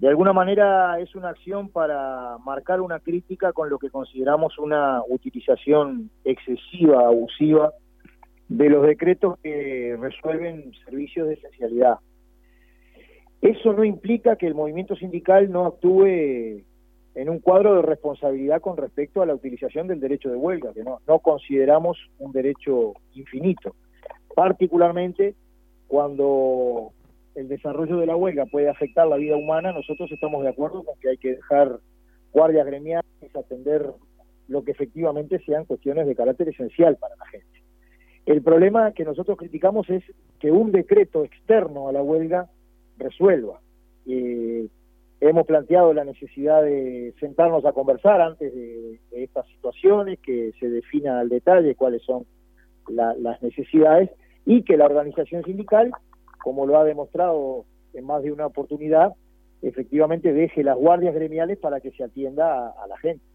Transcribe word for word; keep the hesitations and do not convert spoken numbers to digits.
de alguna manera es una acción para marcar una crítica con lo que consideramos una utilización excesiva, abusiva, de los decretos que resuelven servicios de esencialidad. Eso no implica que el movimiento sindical no actúe en un cuadro de responsabilidad con respecto a la utilización del derecho de huelga, que no, no consideramos un derecho infinito, particularmente cuando el desarrollo de la huelga puede afectar la vida humana. Nosotros estamos de acuerdo con que hay que dejar guardias gremiales, atender lo que efectivamente sean cuestiones de carácter esencial para la gente. El problema que nosotros criticamos es que un decreto externo a la huelga resuelva. Eh, hemos planteado la necesidad de sentarnos a conversar antes de, de estas situaciones, que se defina al detalle cuáles son la, las necesidades, y que la organización sindical, como lo ha demostrado en más de una oportunidad, efectivamente deje las guardias gremiales para que se atienda a, a la gente.